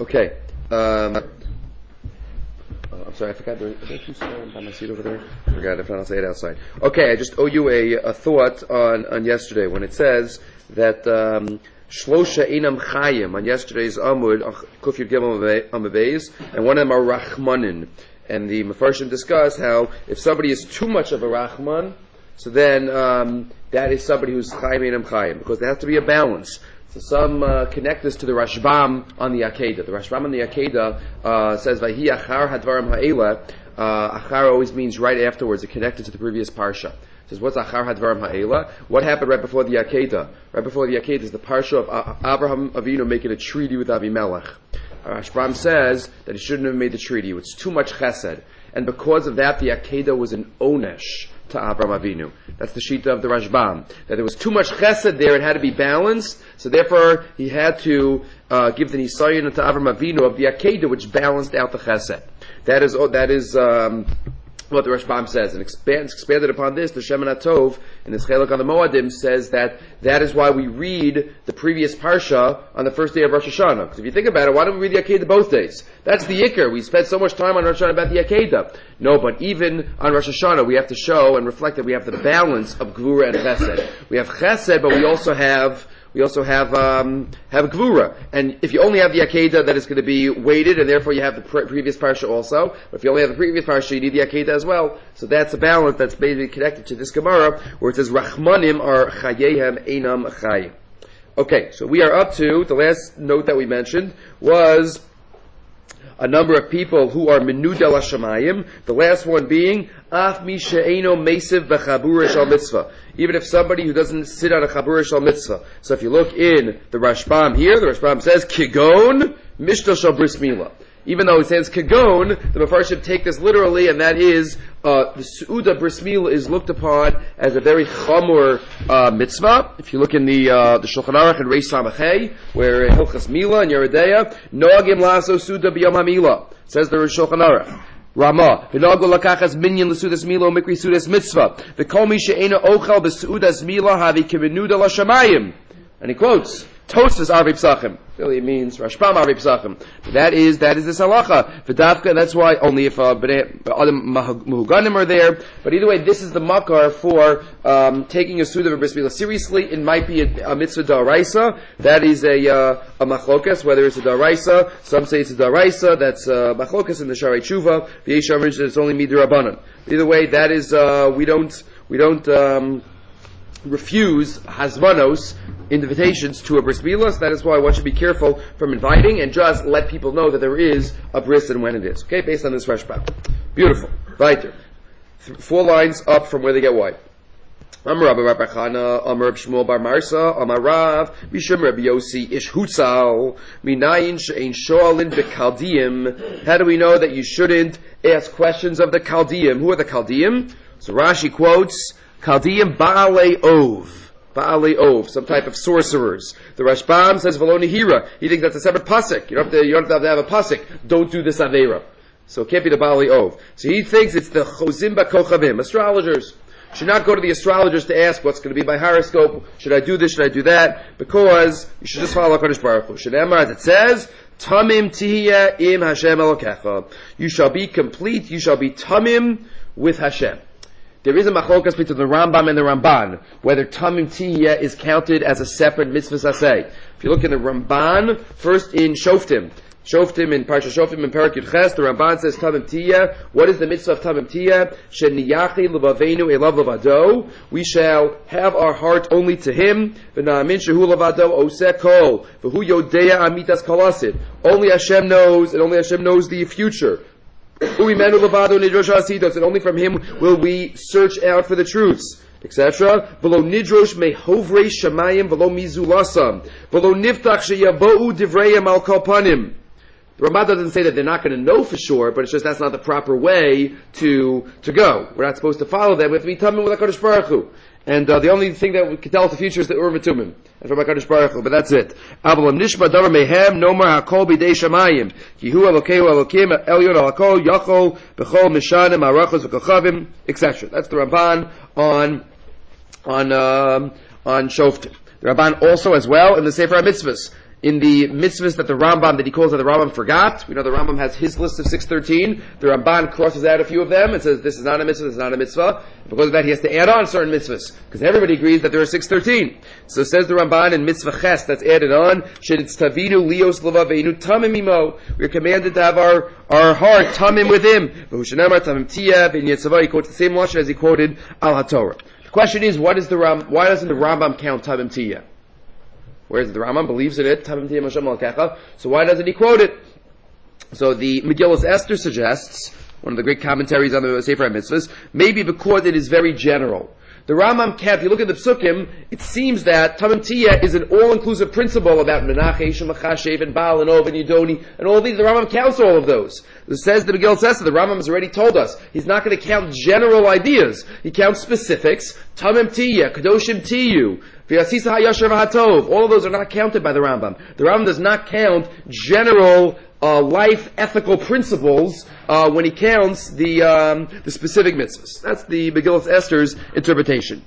Okay. I'm sorry, I forgot. Are there two by my seat over there? I forgot. If not, I'll say it outside. Okay, I just owe you a thought on yesterday when it says that Shlosha Einam Chayim on yesterday's Amud Kuf Yud Gimel Amud Beis, and one of them are Rachmanin. And the Mefarshim discuss how if somebody is too much of a Rachman, so then that is somebody who's Chayim Einam Chayim, because there has to be a balance. So some connect this to the Rashbam on the Akedah. The Rashbam on the Akedah says, "Vahi achar hadvarim ha'ela." Achar always means right afterwards. It connected to the previous parsha. It says, "What's achar hadvarim ha'ela?" What happened right before the Akedah? Right before the Akedah is the parsha of Abraham Avinu making a treaty with Abimelech. Rashbam says that he shouldn't have made the treaty. It's too much chesed, and because of that, the Akedah was an onesh to Abraham Avinu. That's the shita of the Rashbam. That there was too much chesed there, it had to be balanced, so therefore he had to give the nisayon to Abraham Avinu of the Akedah, which balanced out the chesed. That is what the Rashbam says, and expanded upon this. The Shemin HaTov in his Chelek on the Moadim says that is why we read the previous parsha on the first day of Rosh Hashanah. Because if you think about it, why don't we read the Akedah both days? That's the Iker. We spend so much time on Rosh Hashanah about the Akedah. No, but even on Rosh Hashanah, we have to show and reflect that we have the balance of Gvura and Chesed. We have Chesed, but we also have Gvura. And if you only have the Akedah, that is going to be weighted, and therefore you have the previous parsha also. But if you only have the previous parsha, you need the Akedah as well. So that's a balance that's basically connected to this Gemara, where it says, Rachmanim are Chayehem Einam Chayim. Okay, so we are up to, the last note that we mentioned was a number of people who are Menudel HaShamayim, the last one being, Af Mi She'eino Mesiv B'Chabura Shal Mitzvah. Even if somebody who doesn't sit on a Chabura Shal Mitzvah. So if you look in the Rashbam here, the Rashbam says, Kigon Mishtal Shal Bris Milah. Even though it says Kigon, the Mefarshim take this literally, and that is, the Su'uda Bris Milah is looked upon as a very chamur mitzvah. If you look in the Shulchan Aruch and Reish Samachay, where Hilchas Milah and Yeridea, Noagim Laso Suda B'Yom HaMilah, says the Shulchan Aruch. Rama, v'nago lakachas minyan l'sudas mila mikri sudas mitzvah. V'kol mi she'ena ochel b'sudas mila havi kivenuda l'shamayim. And he quotes, Tosfos Arvei Psachim. Really it means Rashbam Arvei Psachim. That is this halacha. V'davka, that's why only if Adam Muhuganim are there. But either way, this is the makar for taking a suda of a bris milah seriously. It might be a mitzvah daraisa. That is a machlokas, whether it's a daraisa. Some say it's a daraisa. That's machlokas in the Sharei Tshuva. The Yesham mentions it's only midrabanan. Either way, that is we don't refuse hazvanos, invitations to a bris milah. So that is why one should be careful from inviting and just let people know that there is a bris and when it is. Okay, based on this Rashbam. Beautiful. Weiter. 4 lines up from where they get white. Amar Rabbi Bar Chana, Amar Reb Shmuel Bar Marsa, Amar Rav, Mishum Rabbi Yossi Ish Hutzal, Minayin She'ein Shoalin B'Kaldiim. How do we know that you shouldn't ask questions of the Kaldiim? Who are the Kaldiim? So Rashi quotes, Kaldiim Ba'alei Ov, some type of sorcerers. The Rashbam says V'lo Nehira. He thinks that's a separate pasuk. You don't have to have a pasuk. Don't do this Aveira. So it can't be the Ba'alei Ov. So he thinks it's the Chozim Ba'Kochavim, astrologers. Should not go to the astrologers to ask what's going to be my horoscope. Should I do this? Should I do that? Because you should just follow HaKadosh Baruch Hu. Shneimar, as it says, Tamim Tihiyah im Hashem Elokecha. You shall be complete. You shall be Tamim with Hashem. There is a machlokas between the Rambam and the Ramban, whether Tamim Tihiyah is counted as a separate mitzvah saseh. If you look in the Ramban, first in Shoftim in Parsha Shoftim in Parak Yud Ches, the Ramban says Tamim Tihiyah. What is the mitzvah of Tamim Tihiyah? Sheniyachi levaveinu elav levado. We shall have our heart only to Him. V'na'amin shehu levado oseh kol. V'hu yodea amitas kolasid. Only Hashem knows, and only Hashem knows the future. And only from Him will we search out for the truths, etc. V'lo nidrosh mehovrei shamayim v'lo mizulasam v'lo niftach sheyavou divrayim al kol panim. The Ramah doesn't say that they're not going to know for sure, but it's just that's not the proper way to go. We're not supposed to follow them. We have to be tamim with HaKadosh Baruch Hu. And the only thing that we can tell us the future is the Urim V'Tumim, and from HaKadosh Baruch Hu, but that's it. Avalam nishma davar mehem nomar hakol b'dei shamayim ki hu Elokeinu Elokim elyon al hakol yachol b'chol mishanim arachos v'kochavim, etc. That's the Ramban on Shoftim. The Ramban also as well in the Sefer HaMitzvahs in the mitzvahs that he calls that the Rambam forgot. We know the Rambam has his list of 613. The Ramban crosses out a few of them and says this is not a mitzvah, this is not a mitzvah. Because of that, he has to add on certain mitzvahs, because everybody agrees that there are 613. So says the Ramban in Mitzvah Ches, that's added on, Sheditztavidu lios lavaveinu tamim imo. We are commanded to have our heart tamim with him. V'hushanamar tamim tiyah, v'in Yetzavah, he quotes the same lashon as he quoted Al HaTorah. The question is, why doesn't the Rambam count tamim tiyah? Whereas the Rambam believes in it, tamim tiyah Hashem al-kecha, so why doesn't he quote it? So the Megillas Esther suggests, one of the great commentaries on the Sefer HaMitzvahs, maybe because it is very general. The Rambam can't, if you look at the Psukim, it seems that Tamim Tiyah is an all-inclusive principle about Menacheh, Shemachashev, and Baal, and Ov, and Yidoni, and all these. The Rambam counts all of those. It says the Megillas Esther, the Rambam has already told us, he's not going to count general ideas. He counts specifics. Tamim Tiyah, Kadoshim Tiyu, V'yasisa HaYasher V'Hatov. All of those are not counted by the Rambam. The Rambam does not count general life ethical principles when he counts the specific mitzvahs. That's the Megillas Esther's interpretation.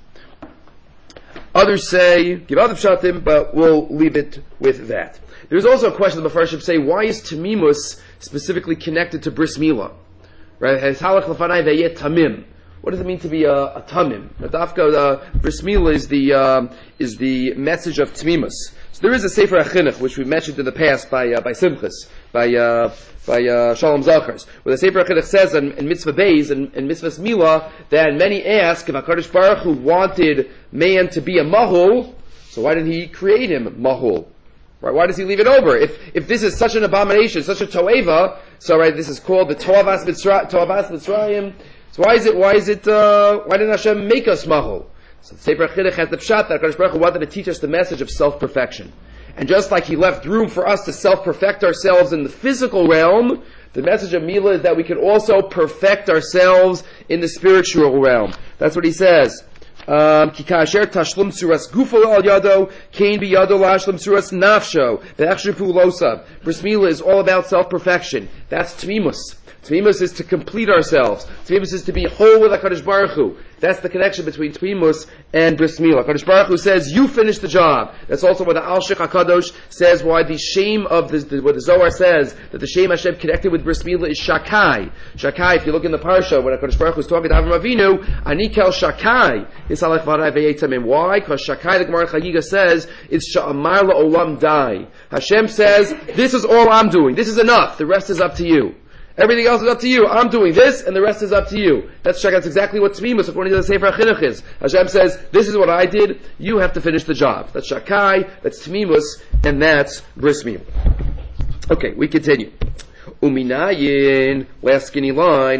Others say, give other pshatim, but we'll leave it with that. There's also a question the Mefarshim say, why is Tamimus specifically connected to Bris Milah? Right? Halach lefanai ve'yeh tamim. What does it mean to be a tamim? Dafka Bris Milah is the message of Tamimus. So there is a Sefer HaChinuch, which we mentioned in the past by Simchas, by Shalom Zachars, where the Sefer HaChinuch says in Mitzvah Beis and Mitzvah Milah that many ask if HaKadosh Baruch Hu wanted man to be a mahul, so why did he create him mahul? Right? Why does he leave it over? If this is such an abomination, such a toeva, so right, this is called the Toavas Mitzrayim. So why didn't Hashem make us mahul? So the Sefer HaChinuch has the pshat that HaKadosh Baruch Hu wanted to teach us the message of self-perfection. And just like he left room for us to self-perfect ourselves in the physical realm, the message of Milah is that we can also perfect ourselves in the spiritual realm. That's what he says. Kikasher tashlum suras gufo al yado, kain biyado lashlam suras nafsho, ve'achshipu losav. Bris Milah is all about self-perfection. That's Tmimus. Tmimus is to complete ourselves. Tmimus is to be whole with HaKadosh Baruch Hu. That's the connection between Tmimus and Bris Milah. HaKadosh Baruch Hu says, you finish the job. That's also what the Al-Shich HaKadosh says, why the shame of what the Zohar says, that the shame Hashem connected with Bris Milah is Shakai. Shakai, if you look in the Parsha, when HaKadosh Baruch Hu is talking to Avram Avinu, Anikel Shakai, Yisalech Varai Ve'etamim. Why? Because Shakai, the Gemara Chagiga says, it's Sha'amar La'olam Dai. Hashem says, this is all I'm doing. This is enough. The rest is up to you. Everything else is up to you. I'm doing this, and the rest is up to you. That's exactly what Tmimus, according to the Sefer HaChinuch, is. Hashem says, this is what I did, you have to finish the job. That's Shakai, that's Tmimus, and that's Bris Milah. Okay, we continue. Uminayin, last skinny line,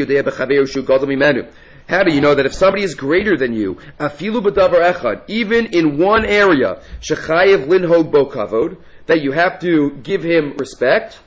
how do you know that if somebody is greater than you, afilu b'davar echad, even in one area, shechayev linhog bo kavod, that you have to give him respect?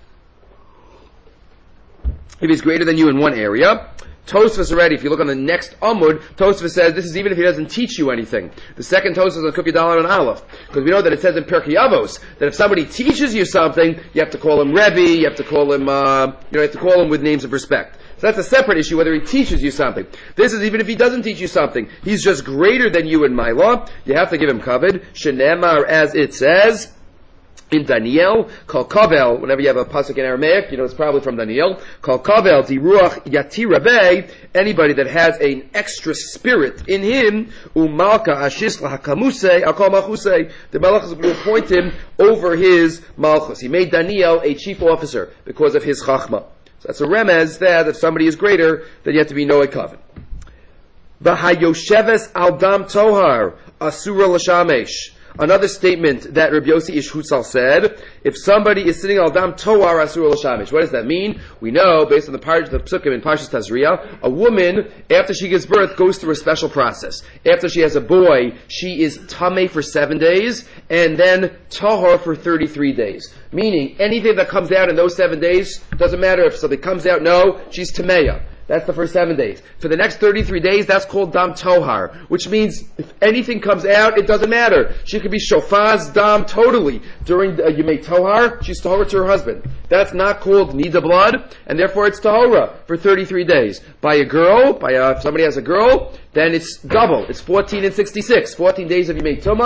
If he's greater than you in one area, Tosfos already, if you look on the next Amud, Tosfos says this is even if he doesn't teach you anything. The second Tosfos on Kuf Yudalad and Aleph, because we know that it says in Pirkei Avos that if somebody teaches you something, you have to call him Rebbe, you have to call him, with names of respect. So that's a separate issue whether he teaches you something. This is even if he doesn't teach you something. He's just greater than you in my law. You have to give him kavod. Shenemar, as it says in Daniel, called Kavel, whenever you have a pasuk in Aramaic, it's probably from Daniel, called Kavel, di ruach yatirabe, anybody that has an extra spirit in him, umalka ashisla hakamuse, akal malchuse, the malchus will appoint him over his malchus. He made Daniel a chief officer because of his chachma. So that's a remez that if somebody is greater, then you have to be Noah Kaven. V'hayosheves al dam tohar, asura l'shamesh. Another statement that Rabbi Yossi Ish Hutzal said, if somebody is sitting al dam tohar asur l'shamish, what does that mean? We know, based on the psukim in Parshas Tazria, a woman, after she gives birth, goes through a special process. After she has a boy, she is tameh for 7 days, and then tahor for 33 days. Meaning, anything that comes out in those 7 days, doesn't matter if something comes out, no, she's tameya. That's the first 7 days. For the next 33 days, that's called dam tohar, which means if anything comes out, it doesn't matter. She could be shofaz dam totally. During Yemei Tohar, she's tahora to her husband. That's not called nida blood, and therefore it's tahora for 33 days. By a girl, if somebody has a girl, then it's double. It's 14 and 66. 14 days of Yemei Tumah,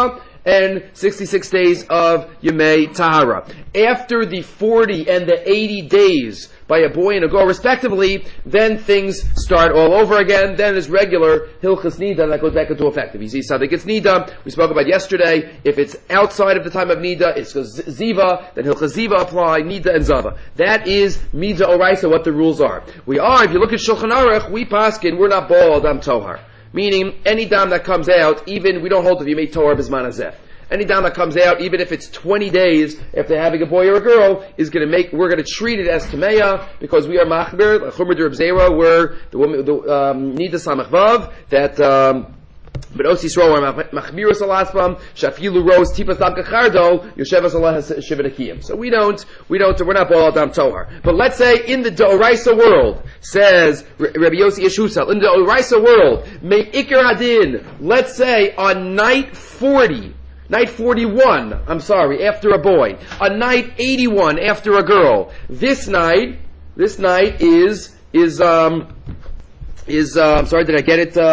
and 66 days of Yemei Tahara. After the 40 and the 80 days by a boy and a girl respectively, then things start all over again. Then there's regular Hilchas Nida that goes back into effect. If you see something, it's Nida. We spoke about yesterday. If it's outside of the time of Nida, it's Ziva, then Hilchas Ziva apply, Nida and Zava. That is Nida Oraisa, what the rules are. If you look at Shulchan Aruch, we paskin, we're not Baal Adam Tohar. Meaning, any dam that comes out, even, we don't hold if you make Tohar Bizman Hazeh. Any dam that comes out, even if it's 20 days after having a boy or a girl, we're gonna treat it as Tameya, because we are Machber, like Chumra Dereb Zera, we're the woman, Nida Samach Vav, that, but Osi Sro are Machmirus Alaspam, Shafilu Rose, Tipas Dam Kachardo, Yoshevas Allah Shivanakiyim. So we're not Baal Adam Tohar. But let's say in the Doraisa world, says Rabbi Yossi Yeshusal, in the Doraisa world, May Iker Hadin, let's say on night 41, after a boy. On night 81, after a girl. This night is, sorry, did I get it,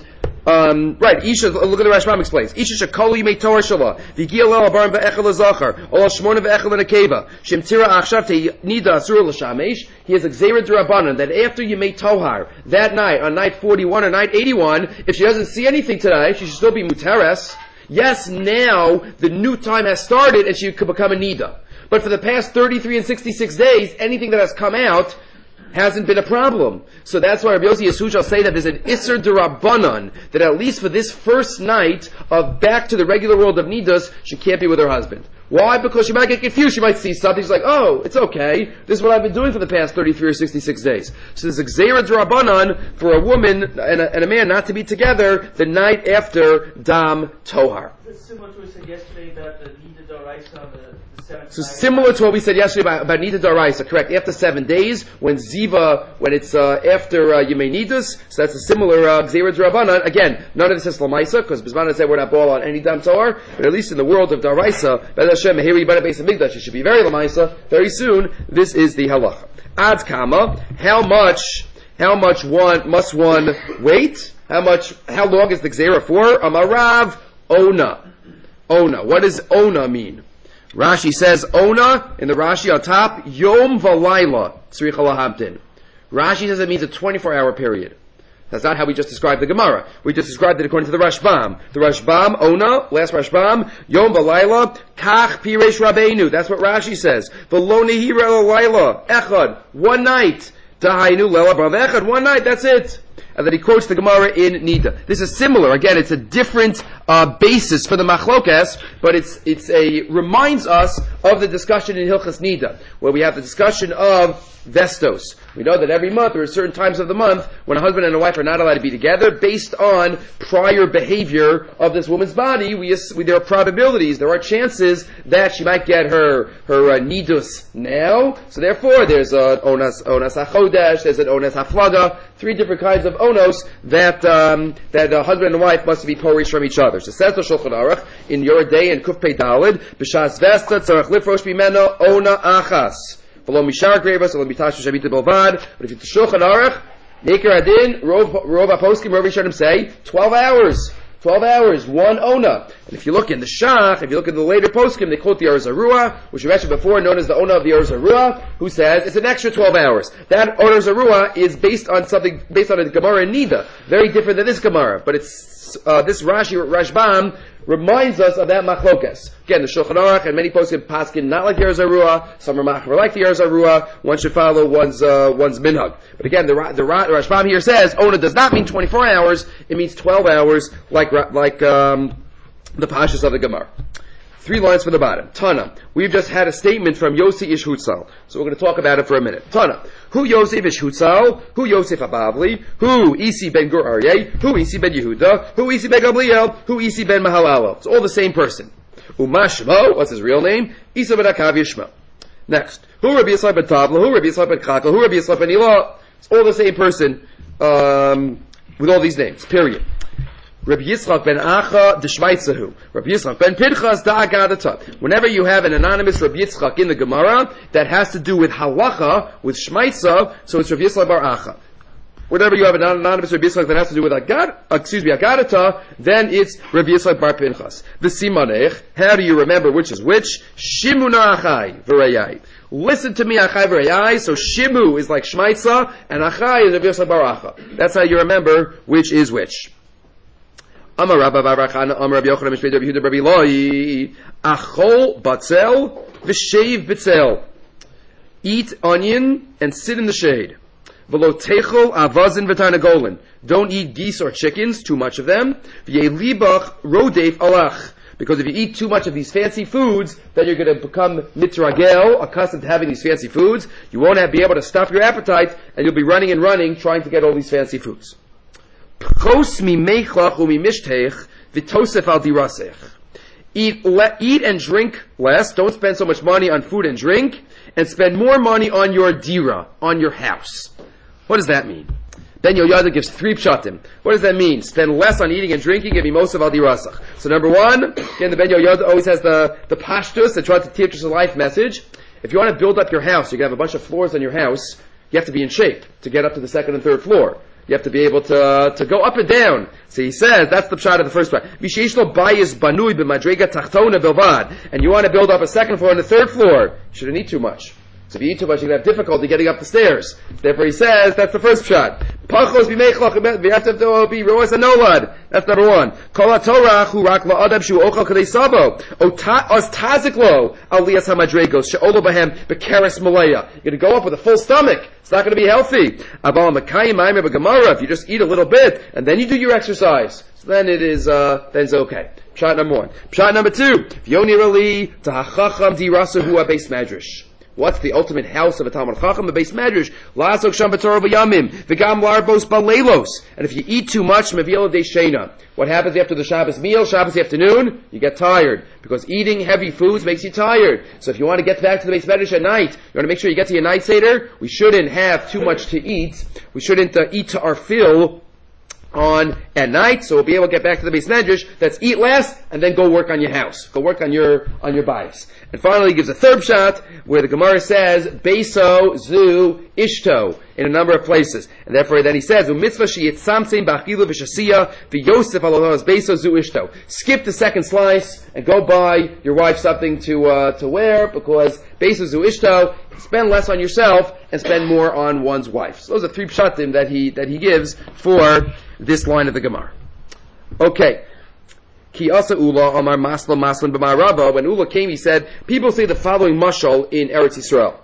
right, Isha, look at the Rashbam explains. Isha shakolu yimei Torah shala, v'giya lel abarim ve'echel l'zachar, ol shmona ve'echel l'nekeva, shemtira achshav te'nida asur l'shamesh, he has a gzeira d'Rabbanan, that after Yimei Tohar, that night, on night 41 or night 81, if she doesn't see anything today, she should still be muteres. Yes, now the new time has started and she could become a Nida. But for the past 33 and 66 days, anything that has come out hasn't been a problem. So that's why Rabbi Yossi Yeshua shall say that there's an Isser D'Rabbanan, that at least for this first night of back to the regular world of Nidas, she can't be with her husband. Why? Because she might get confused. She might see something. She's like, oh, it's okay. This is what I've been doing for the past 33 or 66 days. So there's a Gzeira D'Rabbanan for a woman and a man not to be together the night after Dam Tohar. It's similar to what we said yesterday about the Nida D'Oraisa on the 7th night. So similar to what we said yesterday about Nida D'Oraisa, correct? After 7 days, when Ziva, when it's after Yemei Nidus, so that's a similar Gzeira D'Rabbanan. Again, none of this is Lamaisa, because Bisman said we're not ball on any Dam Tohar, but at least in the world of D'Oraisa, Hashem, here we better base a Migdash. It should be very Lamaisa, very soon. This is the halacha. Ad Kama, how much must one wait? How long is the Gzeira for? Amarav Ona. What does Ona mean? Rashi says Ona, in the Rashi on top, Yom Valayla, Tzricha Lahamtin. Rashi says it means a 24-hour period. That's not how we just described the Gemara. We just described it according to the Rashbam. The Rashbam, Ona, last Rashbam, Yom Valayla, Kach Piresh Rabbeinu. That's what Rashi says. V'lo nehira l'layla, Echad, one night. Dahainu lela brav Echad, one night, that's it. And then he quotes the Gemara in Nida. This is similar. Again, it's a different basis for the machlokas, but it reminds us of the discussion in Hilchas Nida, where we have the discussion of Vestos. We know that every month, there are certain times of the month, when a husband and a wife are not allowed to be together, based on prior behavior of this woman's body, there are probabilities, there are chances that she might get her nidus now. So therefore, there's an onas hachodesh, there's an onas haflaga, 3 different kinds of onos that a husband and wife must be porish from each other. So says the Shulchan Aruch in your day in Kuf Pei Dalid, b'shas vesta tzarach lifrosh bimeno ona achas. But if you Shulchan Aruch, Neker Adin, Rov Aposkim, Rov Rishonim say 12 hours. 12 hours, one Ona. And if you look in the Shach, if you look in the later poskim, they quote the Or Zarua, which we mentioned before, known as the Ona of the Or Zarua, who says it's an extra 12 hours. That Or Zarua is based on a Gemara in Nida, very different than this Gemara, but it's this Rashbam reminds us of that machlokas. Again, the Shulchan Aruch and many poskim not like the Or Zarua, some are machmer like the Or Zarua. One should follow one's minhag. But again, the Rashbam here says Ona does not mean 24 hours; it means 12 hours, like the pashas of the Gemara. 3 lines from the bottom. Tana. We've just had a statement from Yossi Ish Hutzal. So we're going to talk about it for a minute. Tana. Who Yosef Ish Hutzal? Who Yosef Abavli? Who Isi ben Gur Aryeh? Who Isi ben Yehuda? Who Isi ben Gabriel? Who Isi ben Mahalalo? It's all the same person. Umashmo. What's his real name? Isa ben Akav Yishma. Next. Who Rabbi Yisrael ben Tabla? Who Rabbi Yisrael ben Chakel? Who Rabbi Yisrael ben Ilah? It's all the same person, with all these names. Period. Rabbi Yitzchak ben Acha de Shmeitzahu. Rabbi Yitzchak ben Pinchas da Agadata. Whenever you have an anonymous Rabbi Yitzchak in the Gemara, that has to do with halacha, with Shmeitza, so it's Rabbi Yitzchak bar Acha. whatever you have an anonymous Rabbi Yitzchak that has to do with Agadata, then it's Rabbi Yitzchak bar Pinchas. The Simanech, how do you remember which is which? Shimuna Achai v'Rayai. Listen to me, Achai v'Rayai. So Shimu is like Shmaitza, and Achai is Rabbi Yitzchak bar Acha. That's how you remember which is which. Amar Rabba bar Rachana, Amar Rabbi Yochanan Mishpei Rabbi Yehuda Rabbi Loi, Achol batzel v'sheiv bitzel. Eat onion and sit in the shade. V'lo techol avazin v'tarnagolin. Don't eat geese or chickens, too much of them. V'yelibach rodef alach. Because if you eat too much of these fancy foods, then you're going to become mitragel, accustomed to having these fancy foods. You won't be able to stop your appetite, and you'll be running and running trying to get all these fancy foods. Pchos mimechlach umimishtech v'tosef al dirasech. Eat and drink less. Don't spend so much money on food and drink, and spend more money on your dira, on your house. What does that mean? Ben Yoyada gives 3 pshatim. What does that mean? Spend less on eating and drinking and be most of al dirasach. So number 1, again, the Ben Yoyada always has the pashtus that tries to teach us a life message. If you want to build up your house, you're going to have a bunch of floors on your house, you have to be in shape to get up to the 2nd and 3rd floor. You have to be able to go up and down. So he says, that's the pshat of the first part. V'sheishlo bayis banui b'madrega tachtona bilvad. And you want to build up a 2nd floor and a 3rd floor. You shouldn't eat too much. So if you eat too much, you're going to have difficulty getting up the stairs. Therefore he says, that's the first pshat. Pachos b'mechlach, we have to be roas and nolad. That's number 1. Kol ha-torah hu rak la'adam shu ochal kadei sabo. Os taziklo aliyas ha-madregos she'olo bahem bekeres malaya. You're going to go up with a full stomach. It's not going to be healthy. Aval makayim ma'imeh b'gemara. If you just eat a little bit, and then you do your exercise, so then it's okay. Pshat number 1. Pshat number 2. V'yonirali tahachacham dirasa hu ha-beis medrash. What's the ultimate house of a Talmud Chacham? The Beis Medrash. La'asok sham b'torah v'yamim. V'gam larbos b'leilos. And if you eat too much, mevila deishena. What happens after the Shabbos meal, Shabbos afternoon? You get tired. Because eating heavy foods makes you tired. So if you want to get back to the Beis Medrash at night, you want to make sure you get to your night seder, we shouldn't have too much to eat. We shouldn't eat to our fill on at night, so we'll be able to get back to the Beis Medrash. That's eat less and then go work on your house. Go work on your bias. And finally, he gives a 3rd shot where the Gemara says Beiso zu Ishto in a number of places, and therefore then he says Umitzvah sheyitzamtzein ba'achilu v'shasiya v'yosef alonos Beiso zu Ishto. Skip the 2nd slice and go buy your wife something to wear, because Beiso zu Ishto, spend less on yourself and spend more on one's wife. So those are 3 pshatim that he gives for this line of the Gemara. Okay. Ki asa Ula Amar Masla Maslan B'mar Rava. When Ula came, he said, people say the following mashal in Eretz Yisrael.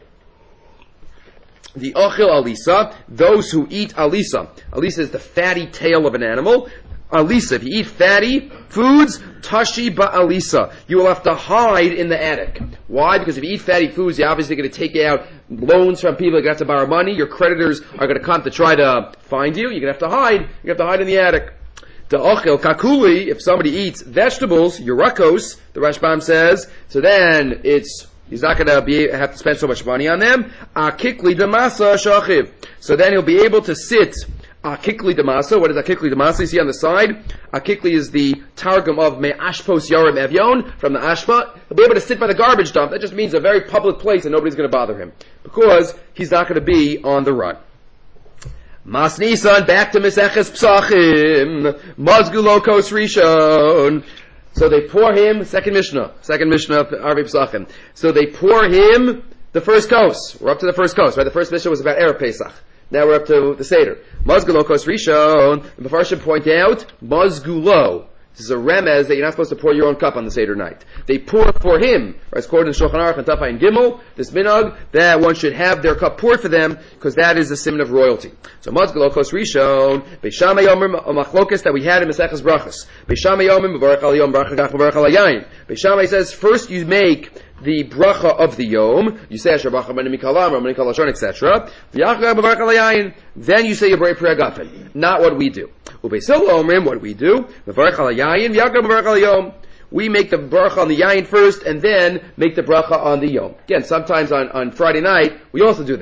The Achil Alisa, those who eat Alisa. Alisa is the fatty tail of an animal. Alisa, if you eat fatty foods, Tashi Ba'alisa. You will have to hide in the attic. Why? Because if you eat fatty foods, you're obviously going to take out loans from people. You're going to have to borrow money. Your creditors are going to come to try to find you. You're going to have to hide. You have to hide in the attic. The Ochel Kakuli, if somebody eats vegetables, Yurakos, the Rashbam says, so then he's not going to have to spend so much money on them. Akikli Damasa Shachiv. So then he'll be able to sit Akikli Damasa. What is Akikli Damasa? You see on the side? Akikli is the Targum of Me'ashpos Yarim Evyon, from the Ashpa. He'll be able to sit by the garbage dump. That just means a very public place and nobody's going to bother him, because he's not going to be on the run. Mas Nisan, back to Meseches Psachim. Mazgulo Kos Rishon. So they pour him, second Mishnah of Arvei Psachim. So they pour him the first kos. We're up to the first kos, right? The first Mishnah was about Erev Pesach. Now we're up to the Seder. Mazgulo Kos Rishon. The Mefarshim point out, Mazgulo. This is a remez that you're not supposed to pour your own cup on the Seder night. They pour for him, right? It's quoted in Shulchan Aruch and Tafai and Gimel, this minhag, that one should have their cup poured for them, because that is a simon of royalty. So Mazgalo Kos Rishon, Beishama Yomim, a machlokas that we had in Maseches Brachas. Beishama Yomim, Mevarech al Yom, Bracha Gach, Mevarech al Yayin. Beishama says, first you make the bracha of the Yom, you say Asher Bracha Meni Mikalam, Meni Kalashon, etc. Then you say your Brei Pri Agafen. Not what we do. Ubeisil Omrim, what do we do? Mevarech al Yayin, V'yakra Mevarech al Yom. We make the bracha on the yayin first, and then make the bracha on the yom. Again, sometimes on Friday night, we also do this.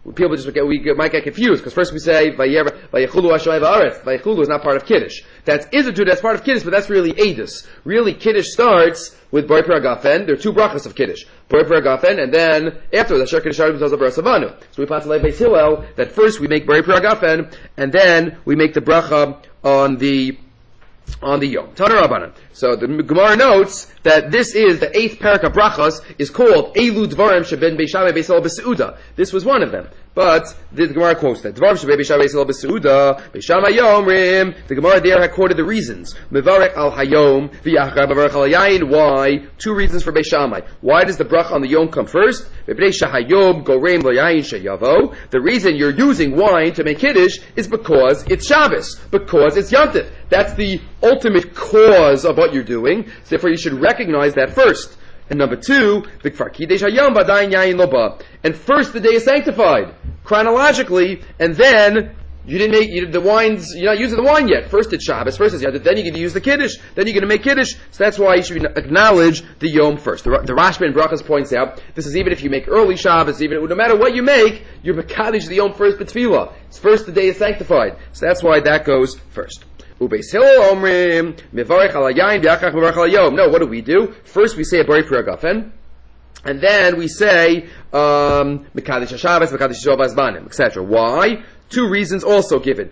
People just might get confused, because first we say, Vayechulu Hashoy Va'aretz. Vayechulu is not part of Kiddush. That's true, that's part of Kiddush, but that's really Eidus. Really, Kiddush starts with Borei Piragafen. There are two brachas of Kiddush. Borei Piragafen, and then afterwards, Asher Kiddush Sharim B'Taz Savanu. So we pass like Beis Hillel, that first we make Borei Piragafen, and then we make the bracha on the Yom. Taner Rabbanan. So the Gemara notes that this is the 8th parak of brachas is called Elu Dvarim Sheben Beishamai Beisel B'Seuda. This was one of them. But the Gemara quotes that Dvarim Sheben Beishamai Beisel B'Seuda Beishamai Yomrim. The Gemara there had quoted the reasons. Mevarek al Hayom V'Yachar Mevarek al Yayin. Why? 2 reasons for Beishamai. Why does the bracha on the Yom come first? The reason you're using wine to make Kiddush is because it's Shabbos, because it's Yom Tov. That's the ultimate cause of what you're doing. So therefore you should recognize that first. And number 2, and first the day is sanctified chronologically, and then you're not using the wine yet. First it's Shabbos, first it's Yom Tov, then you're going to use the Kiddush, then you're going to make Kiddush. So that's why you should acknowledge the Yom first. The Rashba in Brachas points out, this is even if you make early Shabbos, no matter what you make, you're Mekadesh the Yom first b'tefillah. It's first the day is sanctified. So that's why that goes first. No, what do we do? First we say a Borei Piragafen, and then we say Mekadesh HaShabbos, Mekadesh Yom Bazmanim, etc. Why? 2 reasons also given.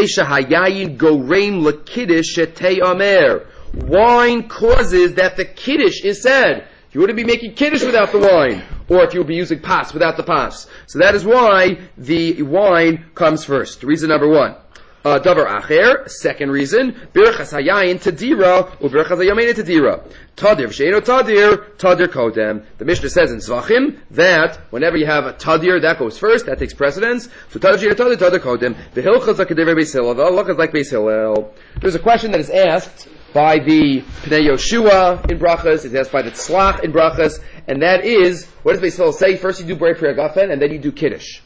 Wine causes that the Kiddush is said. You wouldn't be making Kiddush without the wine, or if you would be using pas without the pas. So that is why the wine comes first. Reason number 1. Davar acher, second reason, birchas hayayin tadira, u'birchas hayamin tadira. Tadir v'sheino tadir kodem. The Mishnah says in Zvachim that whenever you have a tadir, that goes first, that takes precedence. So tadir v'sheino tadir kodem. The hilchas like Kedivre Beis Hillel, the halachas like Beis Hillel. There's a question that is asked by the Pnei Yoshua in brachas, it's asked by the Tzlach in brachas, and that is, what does Beis Hillel say? First you do Borei Piragafen, and then you do Kiddush.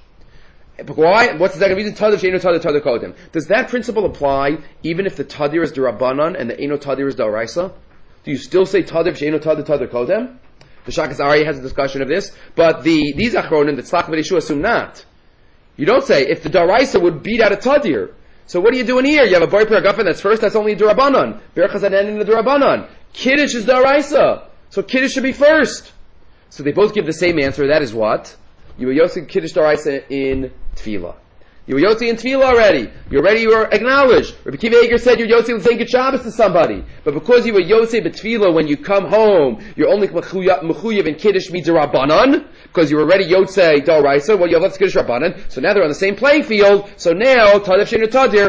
Why? What's the second reason? Does that principle apply even if the tadir is derabanan and the eno tadir is daraisa? Do you still say tadir she'eno tadir kodem? The Shakas Ari has a discussion of this, but these achronim, the Tzlach v'Yeshua, assume not. You don't say if the daraisa would beat out a tadir. So what are you doing here? You have a Borei Piragafen that's first, that's only derabanan. Berachas and ending the derabanan. Kiddush is daraisa, so Kiddush should be first. So they both give the same answer. That is what? You were Yosef Kiddush Daraisa in Tefillah. You were Yosef in Tefillah already. You were acknowledged. Rabbi Kiva Eger said you're Yosef saying good Shabbos to somebody. But because you were Yosef at Tefillah, when you come home, you're only Mechuyev in Kiddush Midirabanan, because you're already Yosef Daraisa, well you have left Kiddush Rabbanan, so now they're on the same playing field, so now, Tadir Sheinu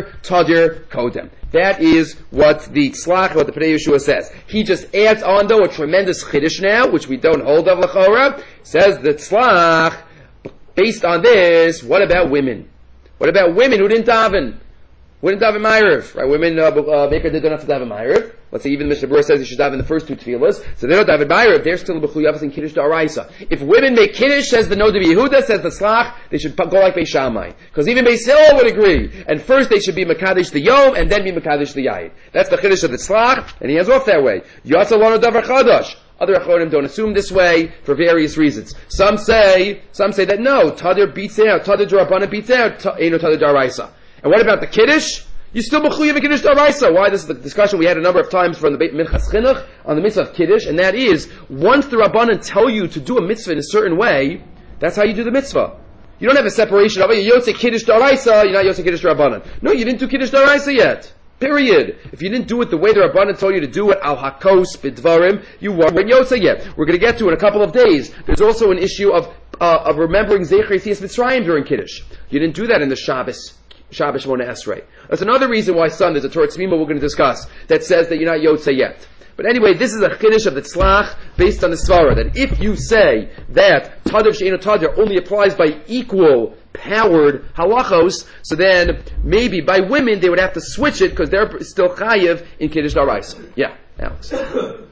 Tadir Kodem. That is what the Tzlach, what the Pnei Yeshua says. He just adds on though a tremendous Chiddush now, which we don't hold of L'chora. Says the Tzlach, based on this, what about women? What about women who didn't daven? Who didn't daven Ma'ariv? Right? Women, Baker, they don't have to daven Ma'ariv. Let's say even Mishnah Berurah says you should daven the first 2 tefillas. So they don't daven Ma'ariv. They're still B'chuyavas in Kiddush Da'araisa. If women make Kiddush, says the Nod of Yehuda, says the Tzlach, they should go like Beis Shammai. Because even Beis Hillel would agree. And first they should be Mekadesh the Yom, and then be Mekadesh the Yayin. That's the Kiddush of the Tzlach, and he has off that way. Yatsa Lano Davar Chadash. Other Achorim don't assume this way for various reasons. Some say that no, Tadir beats out, Tadir D'Rabbanan beats out, Eino Tadir D'Araisa. And what about the Kiddush? You still Mechuyev in Kiddush D'Araisa. Why? This is the discussion we had a number of times from the Beit Minchas Chinuch on the mitzvah of Kiddush, and that is, once the Rabbanan tell you to do a mitzvah in a certain way, that's how you do the mitzvah. You don't have a separation of, you're Yotze Kiddush D'Araisa, you're not Yotze Kiddush D'Rabbanan. No, you didn't do Kiddush D'Araisa yet. Period. If you didn't do it the way the Rabbanan told you to do it, al hakos b'dvarim, you weren't Yotze yet. We're going to get to in a couple of days. There's also an issue of remembering Zecher Yetzias Mitzrayim during Kiddush. You didn't do that in the Shabbos Shmona Esrei. That's another reason why, son, there's a Torah Tzmima we're going to discuss that says that you're not Yotze yet. But anyway, this is a Kiddush of the Tzlach based on the Svara, that if you say that Tadir She'eno Tadir only applies by equal powered halachos, so then maybe by women they would have to switch it because they're still chayiv in Kiddush D'Araisa. Yeah, Alex. Say so,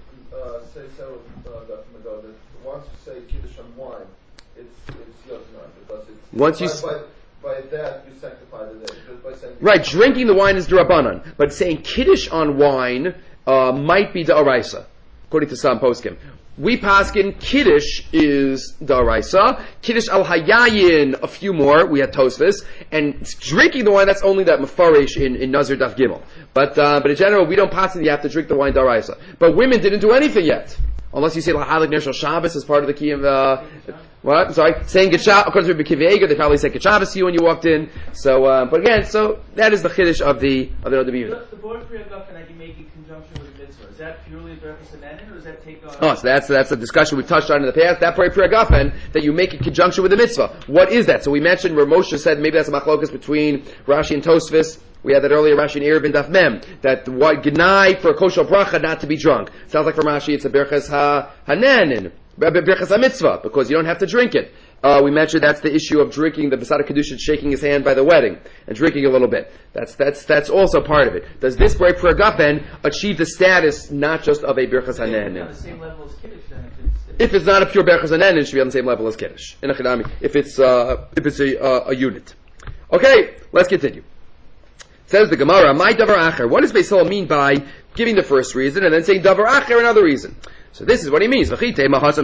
Dr. Magod, that once you say Kiddush on wine, it's Yotnan, because it's once you by that you sanctify the day. By saying right, drinking the wine is D'Rabbanan, but saying Kiddush on wine might be D'Araisa, according to some poskim. we paskin Kiddush is Daraisa, Kiddush al Hayayin, a few more, we had Tosfos, and drinking the wine, that's only that Mefarish in Nazir Daf Gimel. But in general, we don't pass it, you have to drink the wine Daraisa. But women didn't do anything yet. Unless you say Lahalik Nershal Shabbos as part of the key of what? I'm sorry. Saying Good Shabbos, according to Rabbi Kiva Eger, they probably said Good Shabbos to you when you walked in. So, but again, so that is the Chiddush of the Odebiyun. The board for Yagaf that you make in conjunction with the mitzvah, is that purely a Berachos Hanenin, or does that take on? Oh, so that's a discussion we've touched on in the past. That Peri Priagafen, that you make in conjunction with the mitzvah. What is that? So we mentioned where Moshe said maybe that's a machlokas between Rashi and Tosfos. We had that earlier, Rashi and Eruvin Daf Mem, that what Gnai for a kosher bracha not to be drunk. Sounds like from Rashi it's a Berachos Hanenin, Berachos HaMitzvah, because you don't have to drink it. We mentioned that's the issue of drinking, the Besad HaKedushin shaking his hand by the wedding, and drinking a little bit. That's also part of it. Does this Brei Priagafen achieve the status not just of a Berachos Hanenin? On the same level as Kiddush, then, If it's not a pure Berachos Hanenin, it should be on the same level as Kiddush. In a Chidami, if it's a unit. Okay, let's continue. Says the Gemara, my davar acher. What does Beis Hillel mean by giving the first reason and then saying davar acher another reason? So this is what he means. If you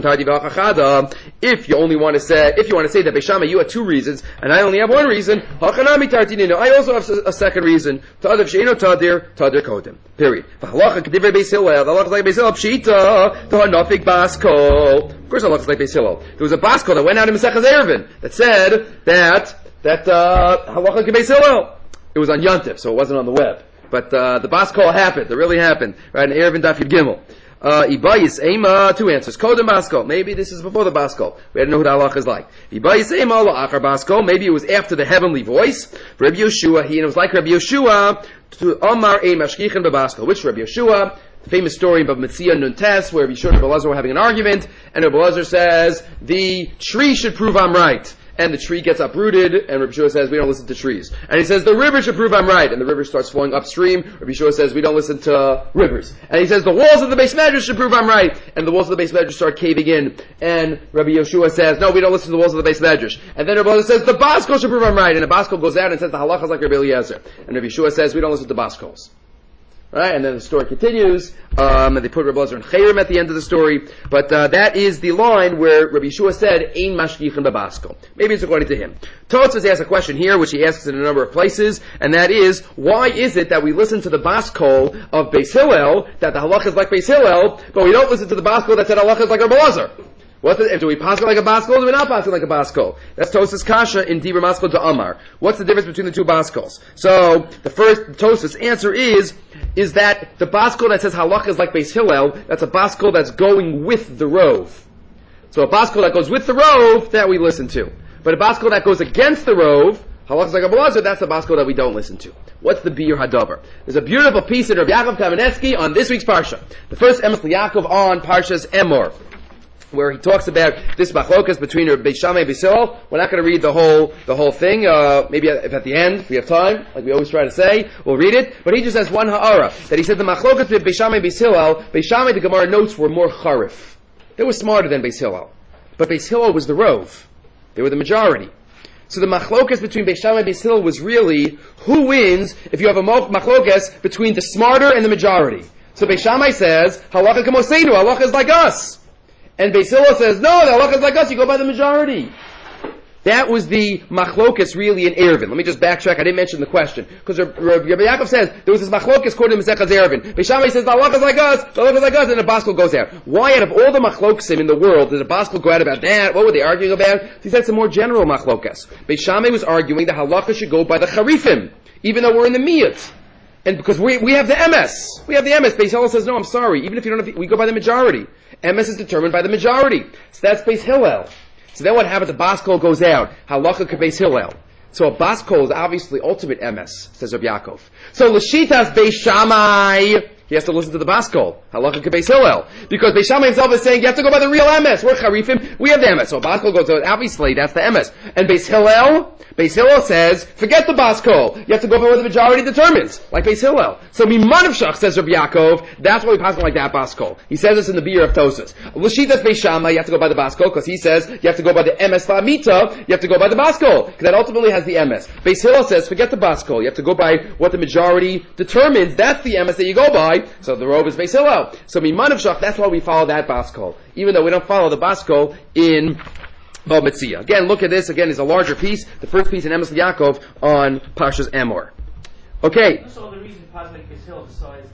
only want to say, that Beis Shammai, you have two reasons, and I only have one reason, I also have a second reason. Period. The halacha is like Beis Hillel, of course halacha is like Beis Hillel. There was a baskol that went out in Mesechus Eruvin that said that halacha is Beis Hillel. It was on Yontif, so it wasn't on the web. But the bas kol happened. It really happened. Right, in Eruvin Daf Yud Gimel. Ibayis Ema, two answers. Kodem bas kol. Maybe this is before the bas kol. We had to know who the halacha is like. Ibayis Ema la'achar bas kol. Maybe it was after the heavenly voice. Rabbi Yeshua, and it was like Rabbi Yeshua to Amar a mashkichin bebas kol. Which Rabbi Yeshua? The famous story of Metzia Nun Tes, where Rabbi Yeshua and Rabbi Elazar were having an argument, and Rabbi Elazar says, the tree should prove I'm right. And the tree gets uprooted, and Rabbi Yeshua says, we don't listen to trees. And he says, the river should prove I'm right. And the river starts flowing upstream. Rabbi Yeshua says, we don't listen to rivers. And he says, the walls of the Beis Medrash should prove I'm right. And the walls of the Beis Medrash start caving in. And Rabbi Yeshua says, no, we don't listen to the walls of the Beis Medrash. And then Rabbi Elazar says, the baskol should prove I'm right. And the baskol goes out and says, the halacha is like Rabbi Eliezer. And Rabbi Yeshua says, we don't listen to baskols. Right, and then the story continues, and they put Rabbi Elazar and Chayrim at the end of the story, but that is the line where Rabbi Yeshua said, Ein mashgichin b'baskol. Maybe it's according to him. Tosfos asks a question here, which he asks in a number of places, and that is, why is it that we listen to the baskol of Beis Hillel, that the halacha is like Beis Hillel, but we don't listen to the baskol that said halacha is like Rabbi Elazar? Do we pass it like a baskol or do we not pass it like a baskol? That's Tosfos Kasha in Dibur Maskol to Amar. What's the difference between the two baskols? So, the first Tosfos answer is that the baskol that says halacha is like Beis Hillel, that's a baskol that's going with the rove. So a baskol that goes with the rove, that we listen to. But a baskol that goes against the rove, halacha is like a blazer, that's the baskol that we don't listen to. What's the Biur Hadavar? There's a beautiful piece in Rabbi Yaakov Kamenetsky on this week's Parsha. The first Emes L'Yaakov on Parsha's Emor, where he talks about this machlokas between Beis Shammai and Beis Hillel. We're not going to read the whole thing. Maybe if at the end we have time, like we always try to say, we'll read it. But he just has one ha'ara that he said the machlokas between Beis Shammai and Beis Hillel. Beis Shammai, the Gemara notes, were more charif. They were smarter than Beis Hillel, but Beis Hillel was the rove. They were the majority. So the machlokas between Beis Shammai and Beis Hillel was really who wins if you have a machlokas between the smarter and the majority. So Beis Shammai says halacha kamoseinu, halacha is like us. And Beis Hillel says, no, the halacha is like us, you go by the majority. That was the machlokas really in Eruvin. Let me just backtrack, I didn't mention the question. Because Rabbi Yaakov says, there was this machlokas according to Mesechus Eruvin. Beis Shammai says, the halacha is like us, and the baskol goes out. Why out of all the machlokasim in the world did the baskol go out about that? What were they arguing about? He said it's a more general machlokas. Beis Shammai was arguing the halacha should go by the charifim, even though we're in the miyut. And because we have the MS. We have the MS. Beis Hillel says, no, I'm sorry. Even if you don't have we go by the majority. MS is determined by the majority. So that's Beis Hillel. So then what happens? The baskol goes out. Halacha ka Beis Hillel. So a baskol is obviously ultimate MS, says Rabbi Yaakov. So L'shitas Beis Shammai, he has to listen to the baskol. Halacha ka Beis Hillel. Because Beis Shammai himself is saying, you have to go by the real MS. We're charifim. We have the MS. So a baskol goes out. Obviously, that's the MS. And Beis Hillel says, forget the baskol. You have to go by what the majority determines. Like Beis Hillel. So Mimanavshach, says Rabbi Yaakov, that's why we pass like that baskol. He says this in the Biur of Tosfos. L'shitas Beis Shammai, you have to go by the baskol, because he says, you have to go by the MS La'amita, you have to go by the baskol. Because that ultimately has the MS. Beis Hillel says, forget the baskol. You have to go by what the majority determines. That's the MS that you go by. right? So the Rov is Beis Hillel. So Mimanav Shach, that's why we follow that Baskol, even though we don't follow the Baskol in Bava Metzia. Again, look at this. Again, is a larger piece. The first piece in Emes Yaakov on Parshas Emor. Okay. What's all the reason Pazmek Beis Hillel besides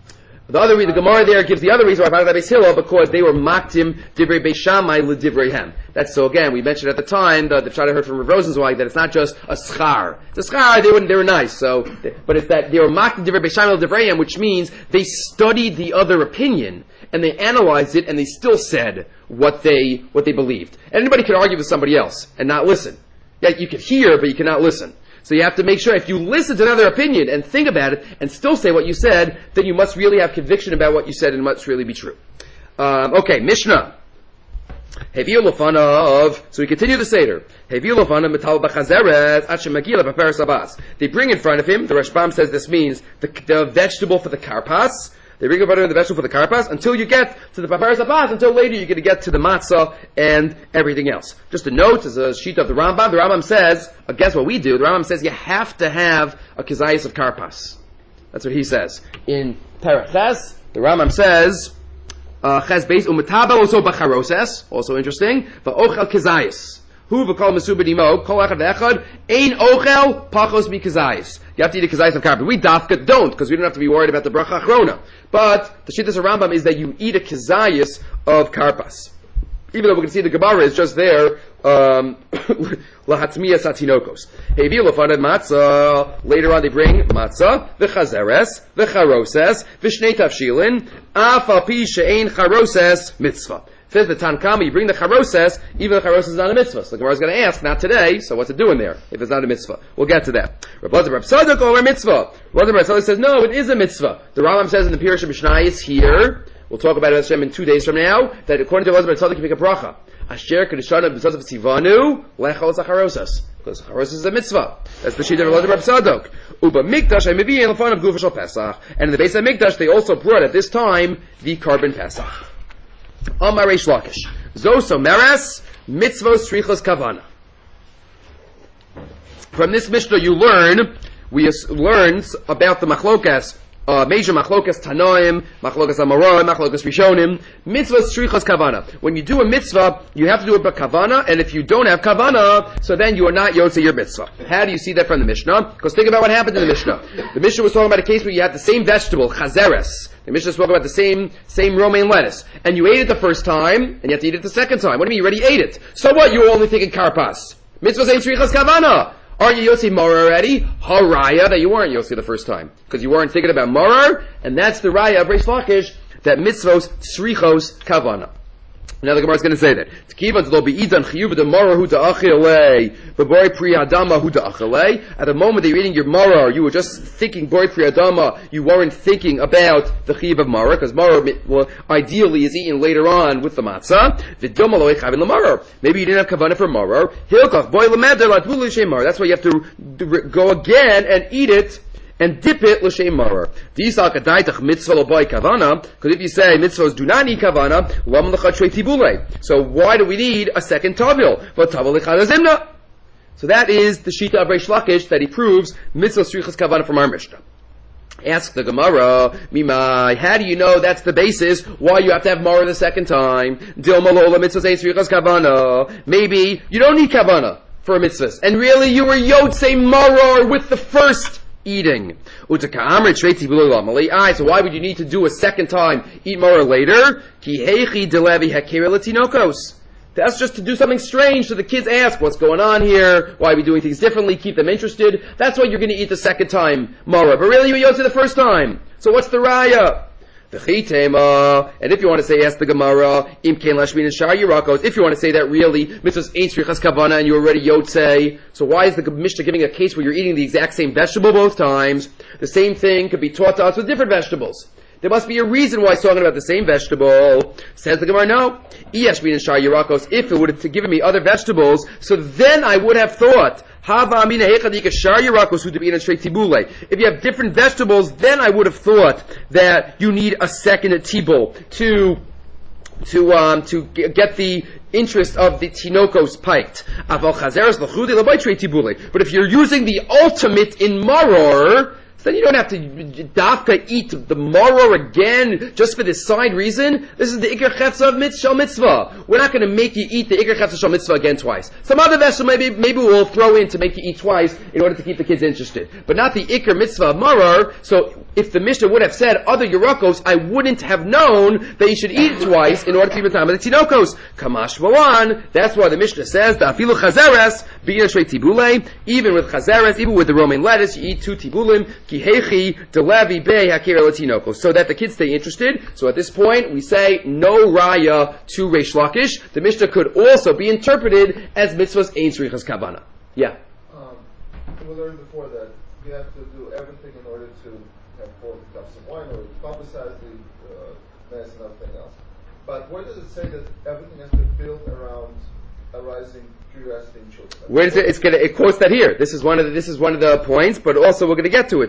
The Gemara there gives the other reason why Beis Hillel, because they were maktim divrei Beis Shammai l'divrei hem. That's so again, we mentioned at the time, the Pshat I heard from Rav Rosenzweig, that it's not just a schar. It's a schar, they were nice, but it's that they were maktim divrei Beis Shammai l'divrei hem, which means they studied the other opinion, and they analyzed it, and they still said what they believed. And anybody could argue with somebody else, and not listen. Yeah, you could hear, but you cannot listen. So you have to make sure, if you listen to another opinion and think about it and still say what you said, then you must really have conviction about what you said and it must really be true. Okay, Mishnah. Heviu lefanav. So we continue the Seder. Heviu lefanav metal b'chazeret at shemagila b'peres abbas. They bring in front of him, the Rashbam says this means the vegetable for the karpas. They bring in front of him the vegetable for the karpas until you get to the paparas abbas, until later you're going to get to the matzah and everything else. Just a note, as a sheet of the Rambam says, guess what we do? The Rambam says you have to have a kizayis of karpas. That's what he says. In Paraches, the Rambam says, ches beis umetaba also b'charoses, also interesting, v'ochel kizayis. Hu v'kol mesu b'dimo, kol echad v'echad, ein ochel pachos mikizayis. You have to eat a kizayis of karpas. We dafka don't, because we don't have to be worried about the bracha achrona. But the shittas of Rambam is that you eat a kizayis of karpas. Even though we can see the Gemara is just there, lahatmiya satinokos. Hevi lefanav matzah. Later on they bring matzah, v'chazeres, v'charoses, v'shnei tavshilin, af al pi she'ein charoses mitzvah. Says the Tankama, you bring the charoses, even the charoses is not a mitzvah. So the Gemara is going to ask, not today, so what's it doing there if it's not a mitzvah? We'll get to that. Rav Tzadok or mitzvah. Rav Tzadok says, no, it is a mitzvah. The Rambam says in the Pirush Mishnayos here, we'll talk about it in 2 days from now, that according to Rav Tzadok, you make a bracha. Asher kedishana b'tzadok v'tzivanu lechol zacharosas. Because charosas is a mitzvah. That's the sheet of Rav Tzadok. Uba mikdash I maybe in the fun of Gufa Shal Pesach. And in the base of mikdash, they also brought at this time the carbon Pesach. Amar Reish Lakish. Zoso meres mitzvos shrichos kavana. From this Mishnah you learn about the machlokas, major machlokas Tanoim, machlokas Amoraim, machlokas Rishonim, mitzvos shrichos kavana. When you do a mitzvah, you have to do it by kavana, and if you don't have kavana, so then you are not yotze your mitzvah. How do you see that from the Mishnah? Because think about what happened in the Mishnah. The Mishnah was talking about a case where you had the same vegetable, chazeres. The Mishnah spoke about the same romaine lettuce. And you ate it the first time, and you have to eat it the second time. What do you mean? You already ate it. So what? You were only thinking karpas. Mitzvah ain't shrichas kavana. Are you Yossi Morar already? Haraya, that you weren't Yossi the first time. Because you weren't thinking about Morar, and that's the Raya of Reish Lakish, that mitzvos shrichos kavana. Now the Gemara is going to say that. At the moment that you're eating your maror, you were just thinking bori pri adama. You weren't thinking about the chiyuv of maror, because maror ideally is eaten later on with the matzah. Maybe you didn't have kavanah for maror. That's why you have to go again and eat it and dip it l'shem maror. Because if you say mitzvahs do not need kavana, so why do we need a second tavil? So that is the shita of Reish Lakish, that he proves mitzvahs shrichas kavana from our Mishnah. Ask the Gemara, Mimai, how do you know that's the basis why you have to have maror the second time? Maybe you don't need kavana for a mitzvah, and really you were yotzei maror with the first eating. So why would you need to do a second time, eat maror later? That's just to do something strange, so the kids ask, what's going on here? Why are we doing things differently? Keep them interested. That's why you're going to eat the second time maror. But really you were the first time. So what's the raya? And if you want to say, ask the Gemara, if you want to say that really, mitzvahs ain't shrichas kavana and you're already yotzei, so why is the Mishnah giving a case where you're eating the exact same vegetable both times? The same thing could be taught to us with different vegetables. There must be a reason why it's talking about the same vegetable. Says the Gemara, no. If it would have given me other vegetables, so then I would have thought, if you have different vegetables, then I would have thought that you need a second tibul to get the interest of the tinokos piked. But if you're using the ultimate in maror, So then you don't have to dafka eat the maror again just for this side reason. This is the ikar chetza of shel mitzvah. We're not going to make you eat the ikar chetza shel mitzvah again twice. Some other vegetable maybe we'll throw in to make you eat twice in order to keep the kids interested. But not the ikar mitzvah of maror. So if the Mishnah would have said other Yerakos, I wouldn't have known that you should eat twice in order to keep the time of the Tinokos. Kamash Malan. That's why the Mishnah says, the afilu chazeres, tibule, even with chazeres, even with the Roman lettuce, you eat 2 tibulim, kihechi, delevi, be, hakir Tinokos. So that the kids stay interested. So at this point, we say, no raya to Reish Lakish. The Mishnah could also be interpreted as mitzvahs ein tzrichas kavana. Yeah. We learned before that you have to do everything in order to have 4 cups of wine or publicize the mass and everything else. But where does it say that everything has to be built around arising curiosity in children? Where does it? It quotes that here. This is one of the points, but also we're going to get to it.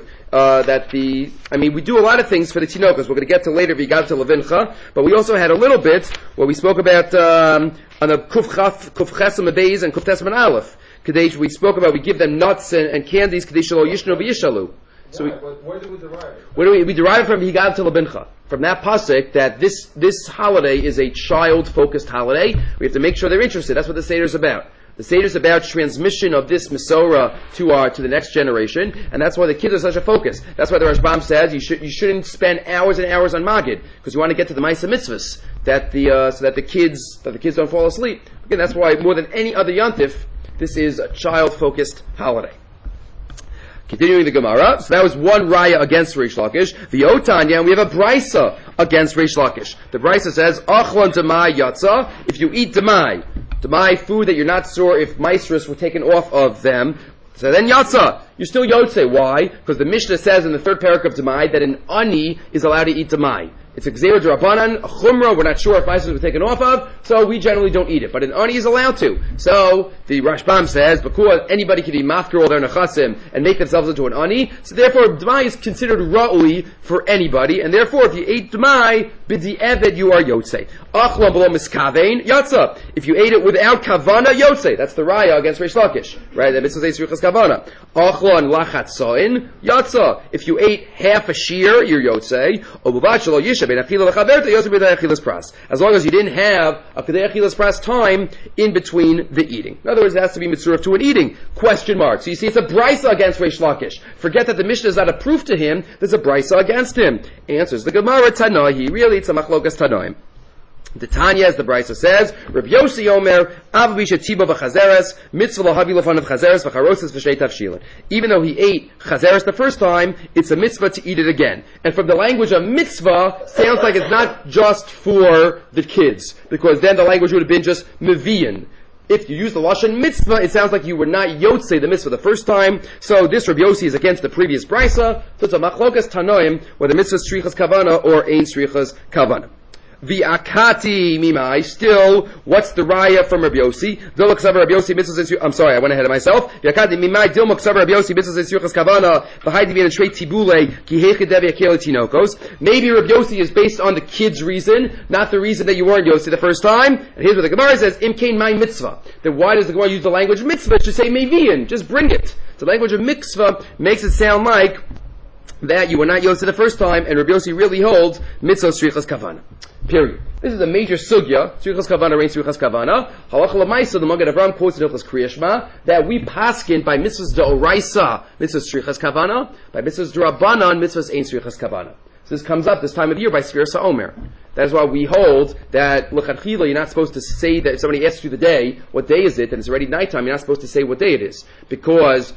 We do a lot of things for the Tinokas. We're going to get to later. We got to Levincha, but we also had a little bit where we spoke about on the Kuf Chesam Beis and Kuf Tesman Aleph. We spoke about we give them nuts and candies. Kadesh Shelo Yishnu V'Yishalu. So where do we derive it? Where do we derive it from? Higav to Labincha. From that pasuk that this holiday is a child-focused holiday. We have to make sure they're interested. That's what the Seder is about. The Seder is about transmission of this Masorah to the next generation, and that's why the kids are such a focus. That's why the Rashbam says you shouldn't spend hours and hours on Magid, because you want to get to the Maisa Mitzvahs, so that the kids don't fall asleep. Again, that's why more than any other Yontif, this is a child-focused holiday. Continuing the Gemara, so that was one raya against Reish Lakish. The Otanya, and we have a brisa against Reish Lakish. The brisa says, Achlon demai yatza, if you eat demai food that you're not sure if maestros were taken off of them, so then yatza, you're still yotze. Why? Because the Mishnah says in the 3rd parak of demai that an ani is allowed to eat demai. It's a gzeira d'Rabbanan, a chumrah, we're not sure if maestros were taken off of, so we generally don't eat it. But an ani is allowed to. So, the Rashbam says, because anybody can eat mafkir all their nechasim and make themselves into an ani, so therefore d'mai is considered ra'ui for anybody, and therefore if you ate d'mai, b'di eved you are yotze. Achlan below miskavein, yatza. If you ate it without kavana, yotze. That's the raya against Reish Lakish. Right? That mitzvah says yichas kavana. Achlan lachatzoin, yatza. If you ate half a shear, you're yotze. Obuvat shelo yisha ben achila lechaverta, yotze b'dei achilas pras. As long as you didn't have a kedei achilas pras time in between the eating. In other words, it has to be mitzvah to an eating. Question mark. So you see, it's a brisa against Reish Lakish. Forget that the Mishnah is not a proof to him. There's a brisa against him. Answers the Gemara Tanahi. Really, it's a machlokas Tanoim. The Tanya, as the Brisa says, Reb Yossi Omer, Av Bisha Tiba v'chazeres, mitzvah l'havi l'fan of chazeres v'charosis v'shtei tavshilin. Even though he ate chazeres the first time, it's a mitzvah to eat it again. And from the language of mitzvah, sounds like it's not just for the kids, because then the language would have been just mevian. If you use the lashon mitzvah, it sounds like you were not yotzei the mitzvah the first time. So this Reb Yossi is against the previous brisa. So it's a machlokas tanoim, whether mitzvah is strichas kavana or ein strichas kavana. V'akati mimai. Still, what's the raya from Rabbi Yossi? Dilmok savar Rabbi Yossi mitzvahs. I'm sorry, I went ahead of myself. V'akati mimai. Dilmok savar Rabbi Yossi mitzvahs yuchas kavana. V'haydi v'yen shrei tibule ki hechedevi akeli tinokos. Maybe Rabbi Yossi is based on the kid's reason, not the reason that you weren't Yossi the first time. And here's what the Gemara says: Imkein my mitzvah. Then why does the Gemara use the language mitzvah? It should say mevian. Just bring it. The language of mitzvah makes it sound like that you were not Yossi the first time, and Rabbi Yossi really holds mitzvah strichas kavana. Period. This is a major sugya. Strichas kavana, rein strichas kavana. Halacha l'maisa, the Magen Avraham quotes in Hilchos Kriya Shema that we paskin by mitzvahs deoraisa, mitzvahs strichas kavana, by mitzvahs d'Rabbanan, mitzvahs ein strichas kavana. So this comes up this time of year by Sfiras HaOmer. That is why we hold that l'chadchila you're not supposed to say that if somebody asks you the day, what day is it, and it's already nighttime, you're not supposed to say what day it is. Because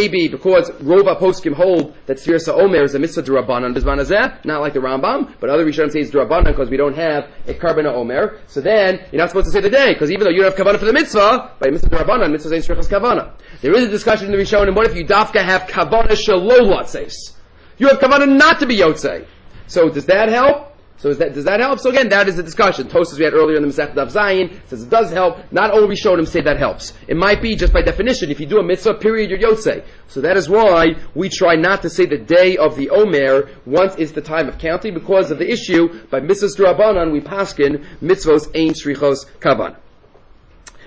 Rova Poskim hold that Sfiras HaOmer is a mitzvah d'Rabbanan b'zman hazeh, not like the Rambam, but other Rishonim say it's d'Rabbanan because we don't have a Karban HaOmer. So then, you're not supposed to say the day, because even though you don't have Kavanah for the mitzvah, by mitzvah d'Rabbanan, mitzvah ain't strichas Kavanah. There is a discussion in the Rishonim, what if you dafka have Kavanah shelo latzeis? You have Kavanah not to be Yotzei. So does that help? Does that help? So again, that is the discussion. Tosas we had earlier in the Masechet Daf Zayin says it does help. Not all Rishonim say that helps. It might be just by definition. If you do a mitzvah, period, you're yotzei. So that is why we try not to say the day of the Omer once it's the time of counting, because of the issue by mitzvahs d'Rabbanan we paskin mitzvos ein strichos kavan.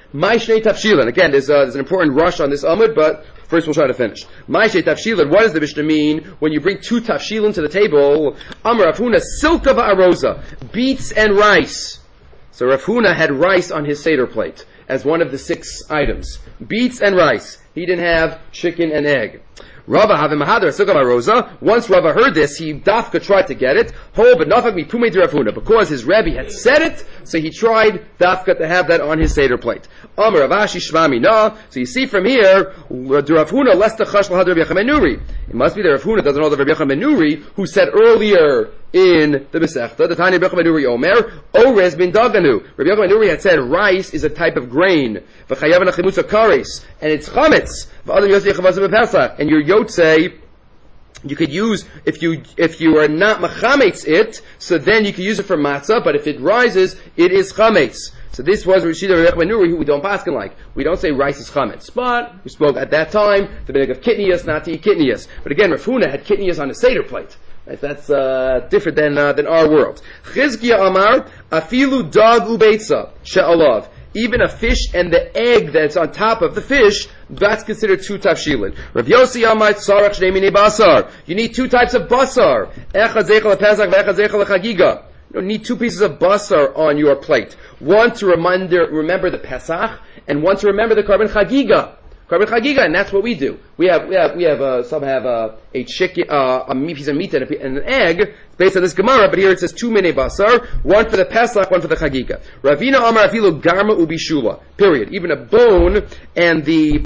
My Shnei Tafshilin. Again, there's an important rush on this Amud, but first we'll try to finish. My Shnei Tafshilin. What does the Mishnah mean when you bring 2 Tafshilin to the table? Amar Rav Huna Silka va'aroza, beets and rice. So Rav Huna had rice on his Seder plate as one of the 6 items. Beets and rice. He didn't have chicken and egg. Rava Havimahadar Silka Rosa. Once Rava heard this, he dafka tried to get it. But nafak mi pumei Rav Huna, because his Rebbe had said it, so he tried dafka to have that on his Seder plate. Amar Ravashi Shmami Na. So you see from here, Rav Huna less the chash lahad Rabbi Yochanan ben Nuri. It must be that Rav Huna doesn't know the Rabbi Yochanan ben Nuri, who said earlier in the Masechta, the Tanya Rabbi Yochanan ben Nuri Omer, Orez bin Daganu. Rabbi Yochanan ben Nuri had said rice is a type of grain, v'chayav nachimutza kares, and it's chametz, v'adam yosei chavasa b'pesach, and your yotzei, you could use, if you are not machametz it, so then you can use it for matzah, but if it rises, it is chametz. So this was Rishida Rabbi Yochanan ben Nuri, who we don't paskin like. We don't say rice is chametz, but we spoke at that time the big of kitnias, not to eat kitnias. But again, Rav Huna had kitnias on his Seder plate. That's different than our world. Chizkiya Amar, afilu dag ubeitza she'alav. Even a fish and the egg that's on top of the fish, that's considered 2 tafshilin. Rav Yossi Amar tzarach shnei minei basar. You need 2 types of basar. Echad zeichel lePesach ve'echad zeichel leChagiga. You don't need 2 pieces of basar on your plate. One to remember the Pesach, and one to remember the Karban Chagiga. Karban Chagiga, and that's what we do. We have some have a chicken, a piece of meat and an egg, based on this Gemara, but here it says 2 minei basar, one for the Pesach, one for the Chagiga. Ravina Amar afilu garma ubishula. Period. Even a bone and the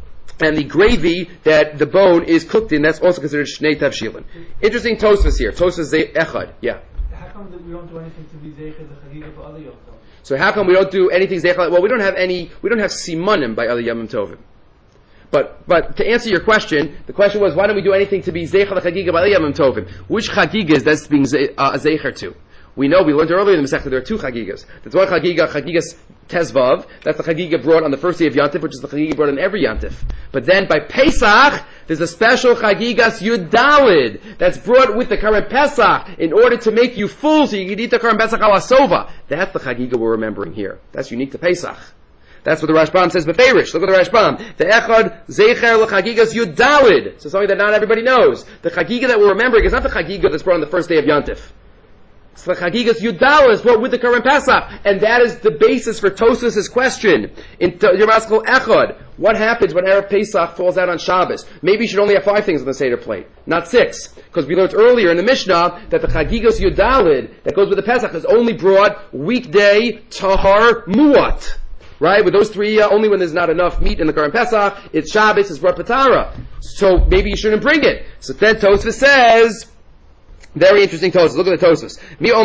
gravy that the bone is cooked in, that's also considered shnei tavshilin. Interesting Tosfos here. Tosfos echad. Yeah. How come that we don't do anything to be zeicher the chagiga for other yom tov? So how come we don't do anything zeicher? Well, we don't have simanim by other yom tovim. But to answer your question, the question was, why don't we do anything to be zeicher the chagiga by other yom tovim? Which chagiga is that being zeicher to? We learned earlier in the Masechta there are 2 chagigas. There's one chagiga, chagigas Tezvav, that's the chagiga brought on the first day of Yantif, which is the chagiga brought on every Yantif. But then by Pesach, there's a special chagigas Yudalid that's brought with the current Pesach in order to make you full so you can eat the current Pesach al Asova. That's the chagiga we're remembering here. That's unique to Pesach. That's what the Rashbam says beferish. Look at the Rashbam. The echad zeicher lechagigas Yudalid. So something that not everybody knows. The chagiga that we're remembering is not the chagiga that's brought on the first day of Yantif. So the Chagigas Yudala is brought with the current Pesach, and that is the basis for Tosfos' question in Yermaskal Echad. What happens when Erev Pesach falls out on Shabbos? Maybe you should only have 5 things on the Seder plate, not 6, because we learned earlier in the Mishnah that the Chagigas Yudalid that goes with the Pesach is only brought weekday Tahar Muat. Right? With those 3, only when there's not enough meat in the current Pesach, it's Shabbos, it's brought Patara. So maybe you shouldn't bring it. So then Tosfos says, very interesting Tosfos. Look at the Tosfos.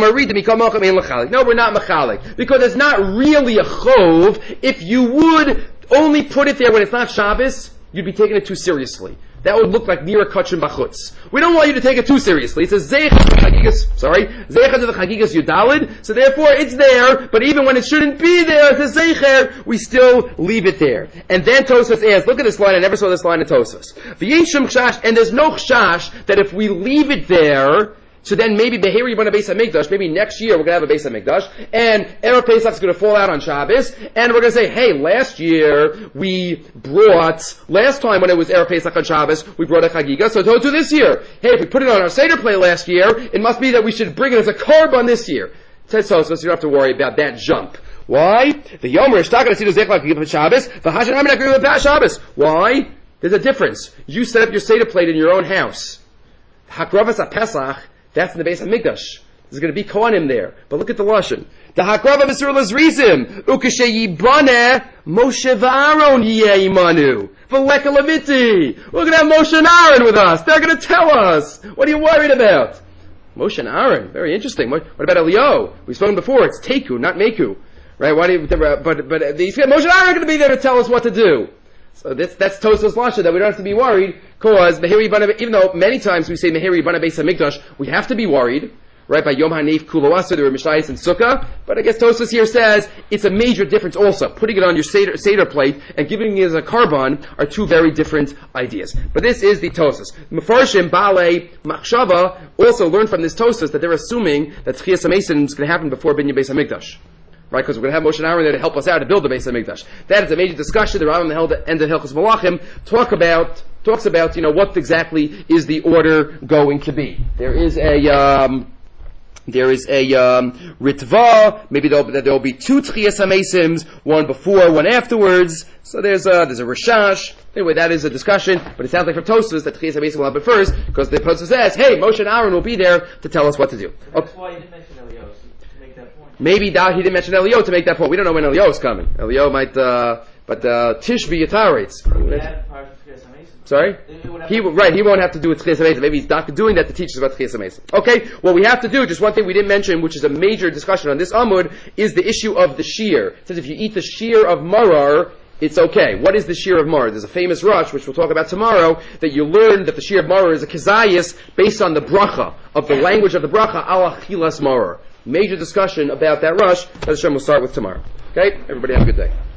No, we're not machalik. Because it's not really a chov. If you would only put it there when it's not Shabbos, you'd be taking it too seriously. That would look like nira kachim bachutz. We don't want you to take it too seriously. It says zeicha to the chagigas yudalid. So therefore it's there, but even when it shouldn't be there, it's a zeicher, we still leave it there. And then Tosfos asks, look at this line, I never saw this line in Tosfos. And there's no chash that if we leave it there, so then maybe Beheri Yibana Beis HaMikdash, maybe next year we're going to have a Beis HaMikdash, and Erev Pesach is going to fall out on Shabbos, and we're going to say, hey, last time when it was Erev Pesach on Shabbos, we brought a Chagiga, so don't do this year. Hey, if we put it on our Seder plate last year, it must be that we should bring it as a korban this year. Says Tosfos, you don't have to worry about that jump. Why? The Yomer is not going to see the Zeichel HaKagiga Shabbos, the Hashan Amin agree with Shabbos. Why? There's a difference. You set up your Seder plate in your own house. Hakravas HaPesach, that's in the Beis HaMikdash. There's going to be Kohanim there. But look at the Lashon. The Hakrava V'Sur Lazrizim. Ukashe Yibane Moshe V'Aaron Yeh Imanu. V'Leka Leviti. We're going to have Moshe and Aaron with us. They're going to tell us. What are you worried about? Moshe and Aaron. Very interesting. What about Elio? We've spoken before. It's Teku, not Meku. Right? Why do you, but Moshe and Aaron are going to be there to tell us what to do. So that's Tosfos Lashon, that we don't have to be worried, because even though many times we say Meheri Bana Beis HaMikdash, we have to be worried, right? By Yom HaNeif Kulo Asur, there were Mishayis and Sukkah, but I guess Tosfos here says it's a major difference also. Putting it on your Seder plate and giving it as a korban are 2 very different ideas. But this is the Tosfos. Mefarshim Baalei Machshava also learned from this Tosfos that they're assuming that Tchias HaMesim is going to happen before Binyan Beis HaMikdash. right? Because we're going to have Moshe and Aaron there to help us out to build the Beis HaMikdash. That is a major discussion. The Rambam held at the end of Hilchos Malachim talks about what exactly is the order going to be. There is a ritva. Maybe there will be 2 Tchias HaMesim, one before, one afterwards. So there's a Rishash. Anyway, that is a discussion, but it sounds like from Tosfos that Tchias HaMesim will happen first, because the Tosfos says, hey, Moshe and Aaron will be there to tell us what to do. That's why you didn't mention Eliyahu, to make that point. Maybe he didn't mention Eliyahu to make that point. We don't know when Eliyahu is coming. Eliyahu might, but Tishbi Yataretz. Sorry? He won't have to do with Tchias HaMesim. Maybe he's not doing that to teach us about Tchias HaMesim. Okay, what we have to do, just one thing we didn't mention, which is a major discussion on this Amud, is the issue of the shear. It says if you eat the shear of marar, it's okay. What is the shear of marar? There's a famous rush, which we'll talk about tomorrow, that you learn that the shear of marar is a kezayis based on the bracha, of the language of the bracha, ala chilas marar. Major discussion about that rush, that Hashem will start with tomorrow. Okay? Everybody have a good day.